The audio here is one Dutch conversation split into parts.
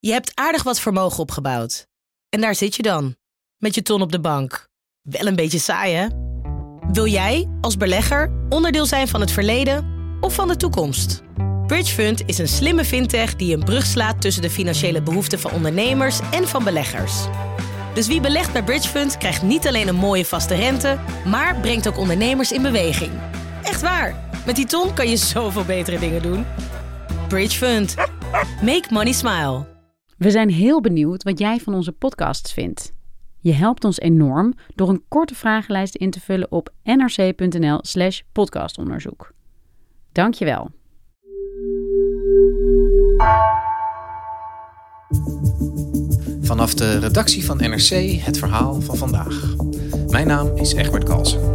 Je hebt aardig wat vermogen opgebouwd. En daar zit je dan, met je ton op de bank. Wel een beetje saai, hè? Wil jij, als belegger, onderdeel zijn van het verleden of van de toekomst? Bridgefund is een slimme fintech die een brug slaat tussen de financiële behoeften van ondernemers en van beleggers. Dus wie belegt bij Bridgefund krijgt niet alleen een mooie vaste rente, maar brengt ook ondernemers in beweging. Echt waar, met die ton kan je zoveel betere dingen doen. Bridgefund. Make money smile. We zijn heel benieuwd wat jij van onze podcasts vindt. Je helpt ons enorm door een korte vragenlijst in te vullen op nrc.nl/podcastonderzoek. Dank je wel. Vanaf de redactie van NRC het verhaal van vandaag. Mijn naam is Egbert Kalsen.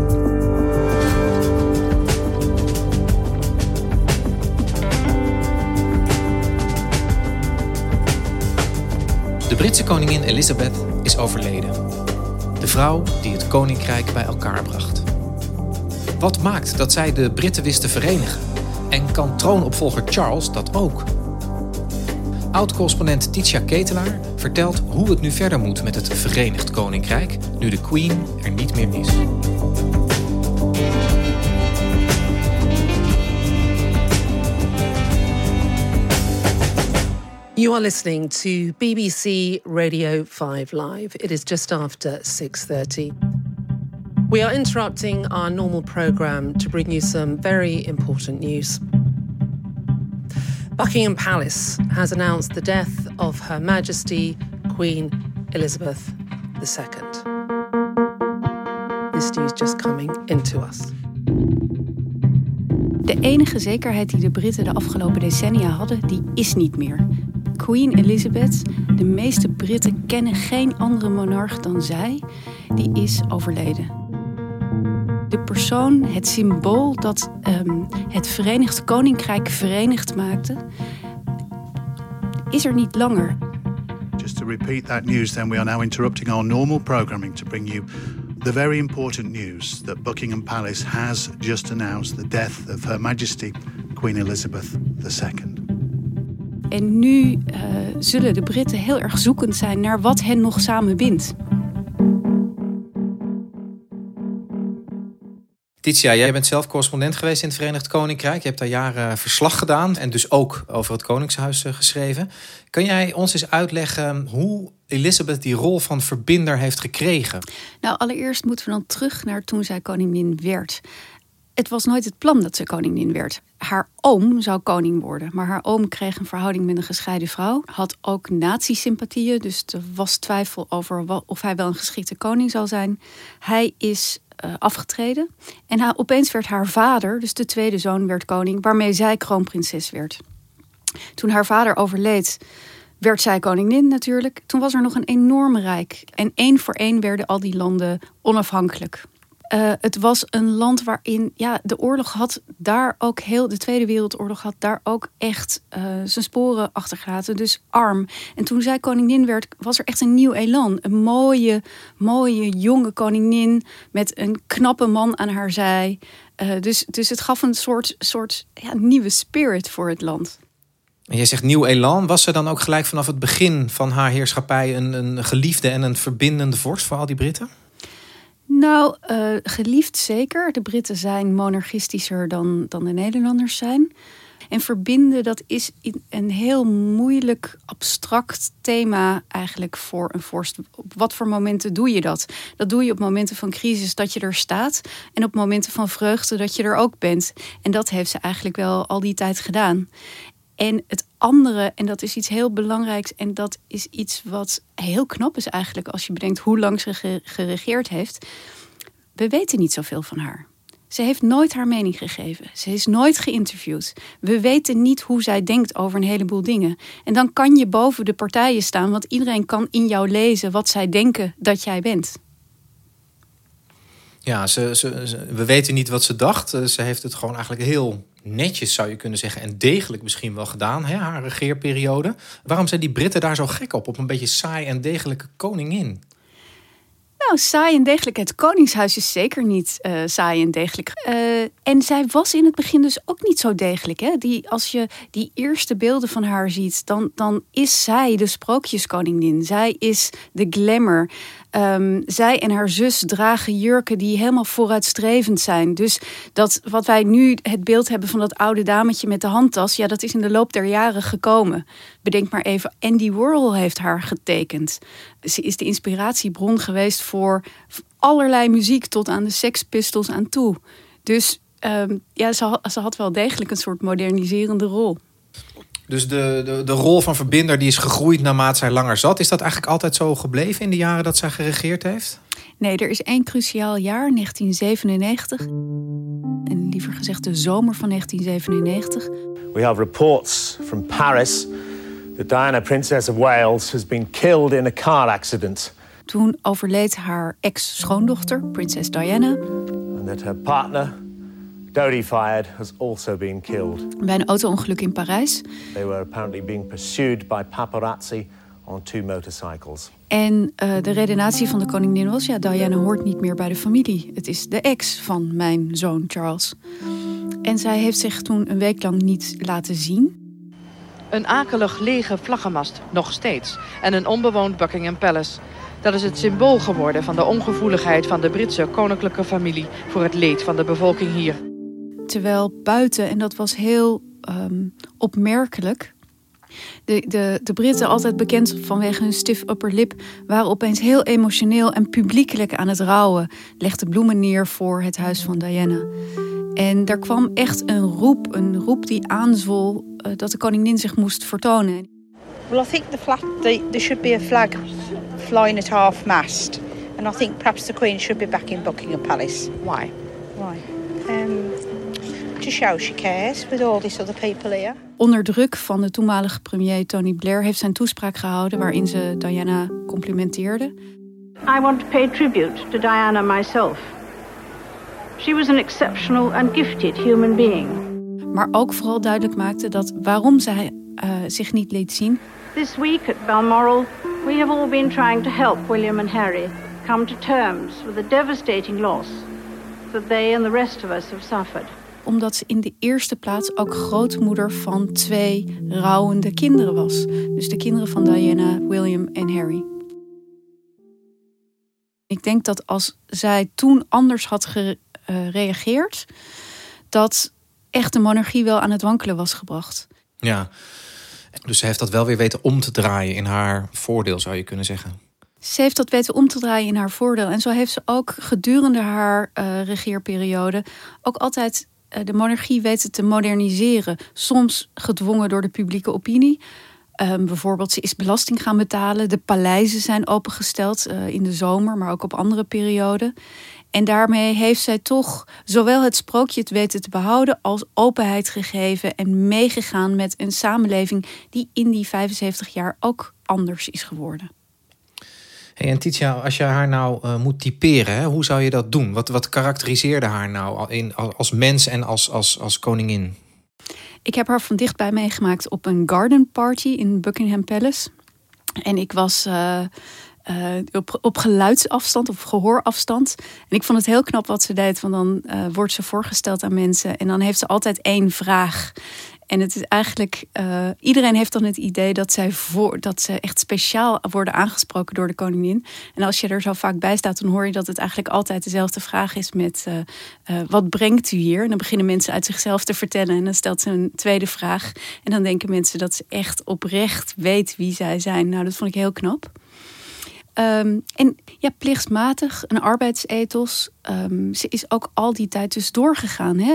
De Britse koningin Elizabeth is overleden. De vrouw die het koninkrijk bij elkaar bracht. Wat maakt dat zij de Britten wist te verenigen? En kan troonopvolger Charles dat ook? Oud-correspondent Titia Ketelaar vertelt hoe het nu verder moet met het Verenigd Koninkrijk, nu de Queen er niet meer is. You are listening to BBC Radio 5 Live. It is just after 6:30. We are interrupting our normal programme to bring you some very important news. Buckingham Palace has announced the death of Her Majesty Queen Elizabeth II. This news just coming into us. De enige zekerheid die de Britten de afgelopen decennia hadden, die is niet meer. Queen Elizabeth, de meeste Britten kennen geen andere monarch dan zij, die is overleden. De persoon, het symbool dat het Verenigd Koninkrijk verenigd maakte, is er niet langer. Just to repeat that news, then we are now interrupting our normal programming to bring you the very important news that Buckingham Palace has just announced the death of Her Majesty Queen Elizabeth II. En nu zullen de Britten heel erg zoekend zijn naar wat hen nog samen bindt. Titia, jij bent zelf correspondent geweest in het Verenigd Koninkrijk. Je hebt daar jaren verslag gedaan en dus ook over het Koningshuis geschreven. Kan jij ons eens uitleggen hoe Elizabeth die rol van verbinder heeft gekregen? Nou, allereerst moeten we dan terug naar toen zij koningin werd. Het was nooit het plan dat ze koningin werd. Haar oom zou koning worden, maar haar oom kreeg een verhouding met een gescheiden vrouw. Had ook nazi-sympathieën, dus er was twijfel over of hij wel een geschikte koning zou zijn. Hij is afgetreden en opeens werd haar vader, dus de tweede zoon, werd koning, waarmee zij kroonprinses werd. Toen haar vader overleed, werd zij koningin natuurlijk. Toen was er nog een enorm rijk en 1 voor 1 werden al die landen onafhankelijk. Het was een land waarin de oorlog had daar ook de Tweede Wereldoorlog had daar ook echt zijn sporen achtergelaten. Dus arm. En toen zij koningin werd, was er echt een nieuw elan. Een mooie jonge koningin met een knappe man aan haar zij. Dus het gaf een soort nieuwe spirit voor het land. En jij zegt nieuw elan. Was ze dan ook gelijk vanaf het begin van haar heerschappij een geliefde en een verbindende vorst voor al die Britten? Nou, geliefd zeker. De Britten zijn monarchistischer dan de Nederlanders zijn. En verbinden, dat is een heel moeilijk, abstract thema eigenlijk voor een vorst. Op wat voor momenten doe je dat? Dat doe je op momenten van crisis dat je er staat. En op momenten van vreugde dat je er ook bent. En dat heeft ze eigenlijk wel al die tijd gedaan. En het andere, en dat is iets heel belangrijks, en dat is iets wat heel knap is eigenlijk als je bedenkt hoe lang ze geregeerd heeft. We weten niet zoveel van haar. Ze heeft nooit haar mening gegeven. Ze is nooit geïnterviewd. We weten niet hoe zij denkt over een heleboel dingen. En dan kan je boven de partijen staan, want iedereen kan in jou lezen wat zij denken dat jij bent. Ja, we weten niet wat ze dacht. Ze heeft het gewoon eigenlijk heel netjes, zou je kunnen zeggen, en degelijk misschien wel gedaan, haar regeerperiode. Waarom zijn die Britten daar zo gek op een beetje saai en degelijke koningin? Nou, saai en degelijk. Het Koningshuis is zeker niet saai en degelijk. En zij was in het begin dus ook niet zo degelijk. Hè? Als je die eerste beelden van haar ziet, dan is zij de sprookjeskoningin. Zij is de glamour. Zij en haar zus dragen jurken die helemaal vooruitstrevend zijn. Dus dat wat wij nu het beeld hebben van dat oude dametje met de handtas, ja, dat is in de loop der jaren gekomen. Bedenk maar even, Andy Warhol heeft haar getekend. Ze is de inspiratiebron geweest voor allerlei muziek tot aan de Sex Pistols aan toe. Dus ze had wel degelijk een soort moderniserende rol. Dus de rol van verbinder die is gegroeid naarmate zij langer zat. Is dat eigenlijk altijd zo gebleven in de jaren dat zij geregeerd heeft? Nee, er is 1 cruciaal jaar, 1997. En liever gezegd de zomer van 1997. We have reports from Paris that Diana, Princess of Wales, has been killed in a car accident. Toen overleed haar ex-schoondochter, prinses Diana. And that her partner, Dodi Fayed, has also been killed. Bij een auto-ongeluk in Parijs. They were apparently being pursued by paparazzi on 2 motorcycles. En de redenatie van de koningin was, ja, Diana hoort niet meer bij de familie. Het is de ex van mijn zoon Charles. En zij heeft zich toen een week lang niet laten zien. Een akelig lege vlaggenmast, nog steeds. En een onbewoond Buckingham Palace. Dat is het symbool geworden van de ongevoeligheid van de Britse koninklijke familie voor het leed van de bevolking hier. Terwijl buiten, en dat was heel opmerkelijk, de Britten, altijd bekend vanwege hun stiff upper lip, waren opeens heel emotioneel en publiekelijk aan het rouwen. Legden bloemen neer voor het huis van Diana. En daar kwam echt een roep die aanzwol dat de koningin zich moest vertonen. Well, I think there should be a flag flying at half-mast. And I think perhaps the Queen should be back in Buckingham Palace. Why? To show she cares with all these other people here. Onder druk van de toenmalige premier Tony Blair heeft zij een toespraak gehouden waarin ze Diana complimenteerde. I want to pay tribute to Diana myself. She was an exceptional and gifted human being. Maar ook vooral duidelijk maakte dat waarom zij zich niet liet zien. This week at Balmoral, we have all been trying to help William and Harry come to terms with the devastating loss that they and the rest of us have suffered. Omdat ze in de eerste plaats ook grootmoeder van 2 rouwende kinderen was. Dus de kinderen van Diana, William en Harry. Ik denk dat als zij toen anders had gereageerd, dat echt de monarchie wel aan het wankelen was gebracht. Ja, dus ze heeft dat wel weer weten om te draaien in haar voordeel, zou je kunnen zeggen. Ze heeft dat weten om te draaien in haar voordeel. En zo heeft ze ook gedurende haar regeerperiode ook altijd de monarchie weten te moderniseren. Soms gedwongen door de publieke opinie. Bijvoorbeeld, ze is belasting gaan betalen. De paleizen zijn opengesteld in de zomer, maar ook op andere perioden. En daarmee heeft zij toch zowel het sprookje het weten te behouden als openheid gegeven en meegegaan met een samenleving die in die 75 jaar ook anders is geworden. Hey, en Titia, als je haar nou moet typeren, hè, hoe zou je dat doen? Wat karakteriseerde haar nou als mens en als koningin? Ik heb haar van dichtbij meegemaakt op een garden party in Buckingham Palace. En ik was op geluidsafstand, op gehoorafstand. En ik vond het heel knap wat ze deed. Want dan wordt ze voorgesteld aan mensen. En dan heeft ze altijd 1 vraag. En het is eigenlijk, iedereen heeft dan het idee dat ze echt speciaal worden aangesproken door de koningin. En als je er zo vaak bij staat, dan hoor je dat het eigenlijk altijd dezelfde vraag is met wat brengt u hier? En dan beginnen mensen uit zichzelf te vertellen. En dan stelt ze een tweede vraag. En dan denken mensen dat ze echt oprecht weet wie zij zijn. Nou, dat vond ik heel knap. En ja, plichtsmatig, een arbeidsethos. Ze is ook al die tijd dus doorgegaan, hè?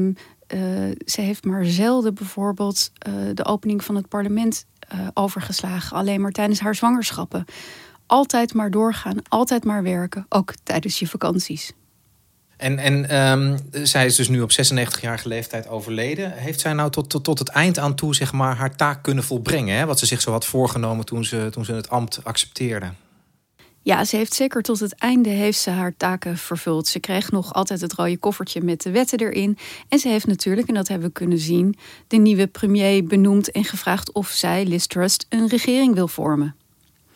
Ze heeft maar zelden bijvoorbeeld de opening van het parlement overgeslagen. Alleen maar tijdens haar zwangerschappen. Altijd maar doorgaan, altijd maar werken. Ook tijdens je vakanties. En zij is dus nu op 96-jarige leeftijd overleden. Heeft zij nou tot het eind aan toe, zeg maar, haar taak kunnen volbrengen? Hè? Wat ze zich zo had voorgenomen toen ze het ambt accepteerde? Ja, ze heeft zeker tot het einde heeft ze haar taken vervuld. Ze kreeg nog altijd het rode koffertje met de wetten erin. En ze heeft natuurlijk, en dat hebben we kunnen zien, de nieuwe premier benoemd en gevraagd of zij, Liz Truss, een regering wil vormen.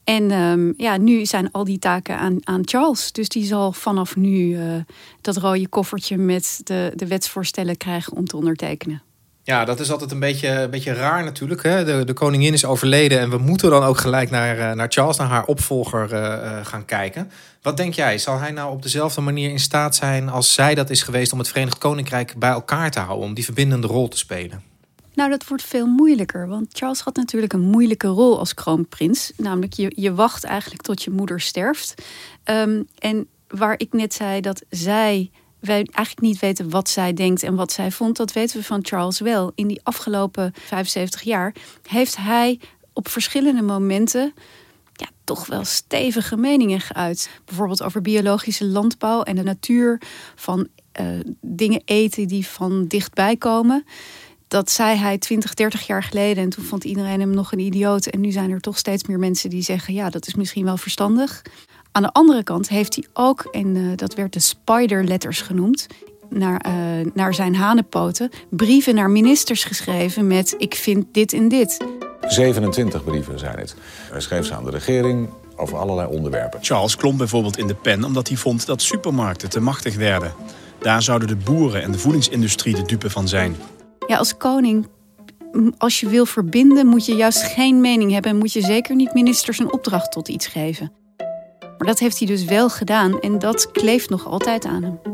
En nu zijn al die taken aan Charles. Dus die zal vanaf nu dat rode koffertje met de wetsvoorstellen krijgen om te ondertekenen. Ja, dat is altijd een beetje raar natuurlijk. Hè? De koningin is overleden en we moeten dan ook gelijk naar Charles, naar haar opvolger gaan kijken. Wat denk jij? Zal hij nou op dezelfde manier in staat zijn als zij dat is geweest om het Verenigd Koninkrijk bij elkaar te houden, om die verbindende rol te spelen? Nou, dat wordt veel moeilijker. Want Charles had natuurlijk een moeilijke rol als kroonprins. Namelijk, je wacht eigenlijk tot je moeder sterft. En waar ik net zei dat wij eigenlijk niet weten wat zij denkt en wat zij vond, dat weten we van Charles wel. In die afgelopen 75 jaar heeft hij op verschillende momenten toch wel stevige meningen geuit. Bijvoorbeeld over biologische landbouw en de natuur, van dingen eten die van dichtbij komen. Dat zei hij 20, 30 jaar geleden en toen vond iedereen hem nog een idioot. En nu zijn er toch steeds meer mensen die zeggen, ja, dat is misschien wel verstandig. Aan de andere kant heeft hij ook, en dat werd de spider letters genoemd, naar zijn hanenpoten, brieven naar ministers geschreven met ik vind dit en dit. 27 brieven zijn het. Hij schreef ze aan de regering over allerlei onderwerpen. Charles klom bijvoorbeeld in de pen omdat hij vond dat supermarkten te machtig werden. Daar zouden de boeren en de voedingsindustrie de dupe van zijn. Ja, als koning, als je wil verbinden, moet je juist geen mening hebben en moet je zeker niet ministers een opdracht tot iets geven. Maar dat heeft hij dus wel gedaan en dat kleeft nog altijd aan hem.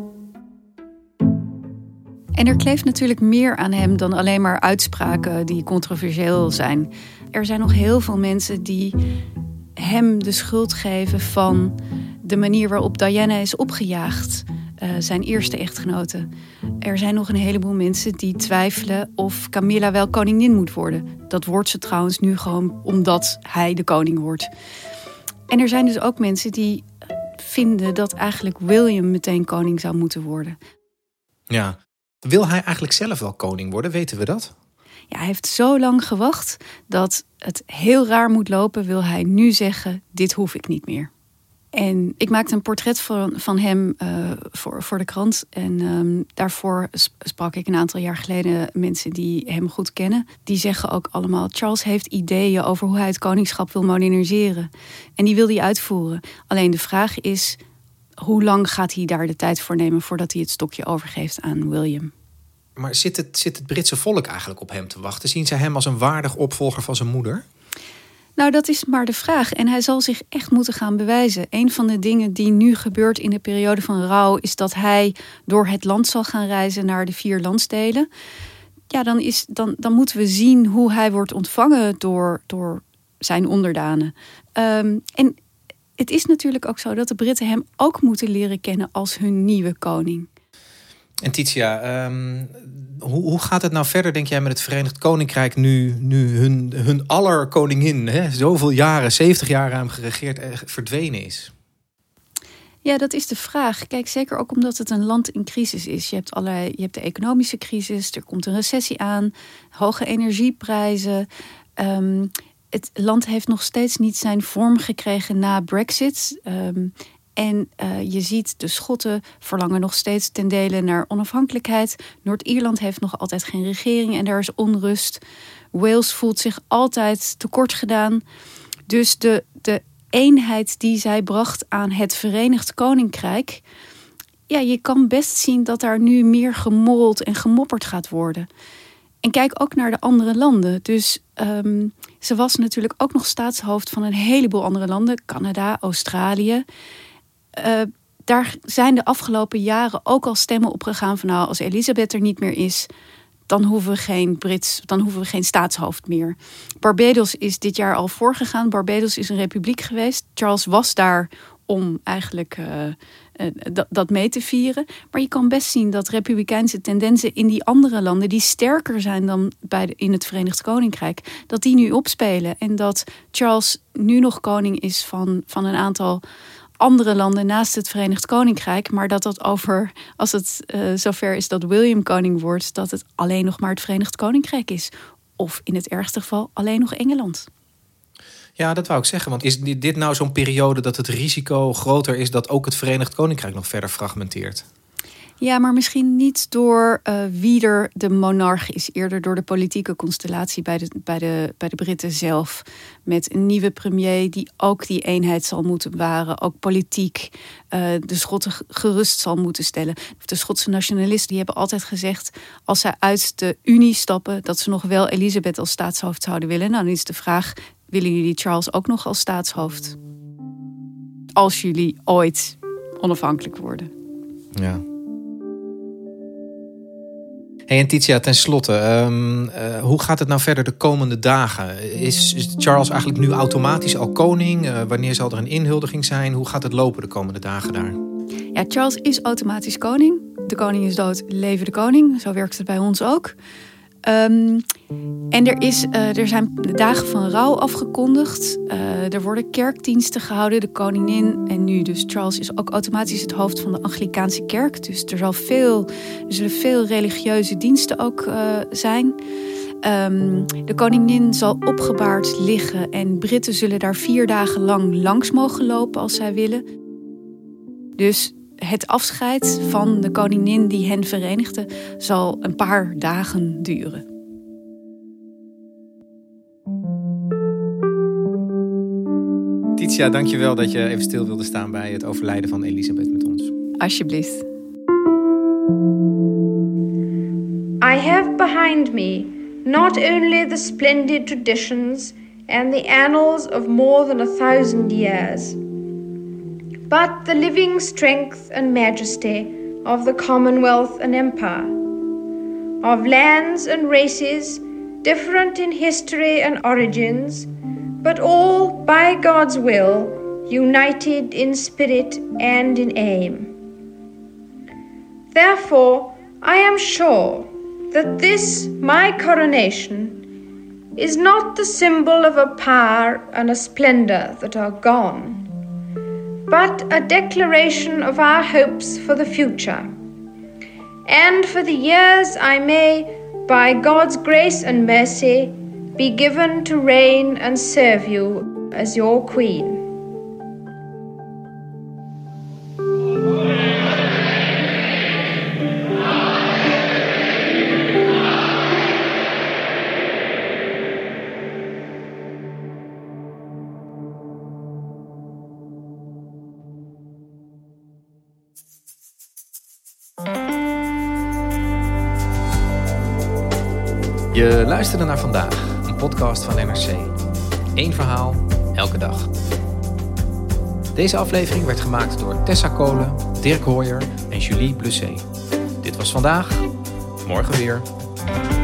En er kleeft natuurlijk meer aan hem dan alleen maar uitspraken die controversieel zijn. Er zijn nog heel veel mensen die hem de schuld geven van de manier waarop Diana is opgejaagd. Zijn eerste echtgenote. Er zijn nog een heleboel mensen die twijfelen of Camilla wel koningin moet worden. Dat wordt ze trouwens nu gewoon omdat hij de koning wordt. En er zijn dus ook mensen die vinden dat eigenlijk William meteen koning zou moeten worden. Ja. Wil hij eigenlijk zelf wel koning worden? Weten we dat? Ja, hij heeft zo lang gewacht dat het heel raar moet lopen. Wil hij nu zeggen, dit hoef ik niet meer. En ik maakte een portret van hem voor de krant. En daarvoor sprak ik een aantal jaar geleden mensen die hem goed kennen. Die zeggen ook allemaal, Charles heeft ideeën over hoe hij het koningschap wil moderniseren. En die wil hij uitvoeren. Alleen de vraag is, hoe lang gaat hij daar de tijd voor nemen voordat hij het stokje overgeeft aan William? Maar zit het Britse volk eigenlijk op hem te wachten? Zien zij hem als een waardig opvolger van zijn moeder? Nou, dat is maar de vraag. En hij zal zich echt moeten gaan bewijzen. Een van de dingen die nu gebeurt in de periode van rouw is dat hij door het land zal gaan reizen naar de 4 landsdelen. Ja, dan moeten we zien hoe hij wordt ontvangen door zijn onderdanen. En het is natuurlijk ook zo dat de Britten hem ook moeten leren kennen als hun nieuwe koning. En Titia, hoe gaat het nou verder, denk jij, met het Verenigd Koninkrijk nu hun aller koningin, zoveel jaren, 70 jaar ruim geregeerd, verdwenen is? Ja, dat is de vraag. Kijk, zeker ook omdat het een land in crisis is. Je hebt de economische crisis, er komt een recessie aan, hoge energieprijzen. Het land heeft nog steeds niet zijn vorm gekregen na Brexit. En je ziet, de Schotten verlangen nog steeds ten dele naar onafhankelijkheid. Noord-Ierland heeft nog altijd geen regering en daar is onrust. Wales voelt zich altijd tekort gedaan. Dus de eenheid die zij bracht aan het Verenigd Koninkrijk, ja, je kan best zien dat daar nu meer gemorreld en gemopperd gaat worden. En kijk ook naar de andere landen. Dus ze was natuurlijk ook nog staatshoofd van een heleboel andere landen. Canada, Australië. Daar zijn de afgelopen jaren ook al stemmen opgegaan van, nou, als Elizabeth er niet meer is, dan hoeven we geen staatshoofd meer. Barbados is dit jaar al voorgegaan. Barbados is een republiek geweest. Charles was daar om eigenlijk dat mee te vieren. Maar je kan best zien dat republikeinse tendensen in die andere landen, die sterker zijn dan in het Verenigd Koninkrijk, dat die nu opspelen. En dat Charles nu nog koning is van een aantal andere landen naast het Verenigd Koninkrijk, maar dat als het zover is dat William koning wordt, dat het alleen nog maar het Verenigd Koninkrijk is. Of in het ergste geval alleen nog Engeland. Ja, dat wou ik zeggen. Want is dit nou zo'n periode dat het risico groter is dat ook het Verenigd Koninkrijk nog verder fragmenteert? Ja, maar misschien niet door wie er de monarch is. Eerder door de politieke constellatie bij de Britten zelf. Met een nieuwe premier die ook die eenheid zal moeten bewaren. Ook politiek de Schotten gerust zal moeten stellen. De Schotse nationalisten die hebben altijd gezegd, als zij uit de Unie stappen, dat ze nog wel Elisabeth als staatshoofd zouden willen. Nou, dan is de vraag, willen jullie Charles ook nog als staatshoofd? Als jullie ooit onafhankelijk worden. Ja. Hey, en Titia, ten slotte, hoe gaat het nou verder de komende dagen? Is Charles eigenlijk nu automatisch al koning? Wanneer zal er een inhuldiging zijn? Hoe gaat het lopen de komende dagen daar? Ja, Charles is automatisch koning. De koning is dood, leven de koning. Zo werkt het bij ons ook. En er zijn dagen van rouw afgekondigd. Er worden kerkdiensten gehouden. De koningin en nu dus Charles is ook automatisch het hoofd van de Anglikaanse kerk. Dus er zullen veel religieuze diensten ook zijn. De koningin zal opgebaard liggen en Britten zullen daar 4 dagen lang langs mogen lopen als zij willen. Dus het afscheid van de koningin die hen verenigde zal een paar dagen duren. Titia, dankjewel dat je even stil wilde staan bij het overlijden van Elisabeth met ons. Alsjeblieft. I have behind me not only the splendid traditions and the annals of more than 1,000 years, but the living strength and majesty of the Commonwealth and Empire, of lands and races different in history and origins, but all by God's will, united in spirit and in aim. Therefore, I am sure that this, my coronation, is not the symbol of a power and a splendor that are gone, but a declaration of our hopes for the future, and for the years I may, by God's grace and mercy, be given to reign and serve you as your queen. Je luisterde naar Vandaag, een podcast van NRC. 1 verhaal, elke dag. Deze aflevering werd gemaakt door Tessa Kolen, Dirk Hooyer en Julie Blusset. Dit was Vandaag, morgen weer.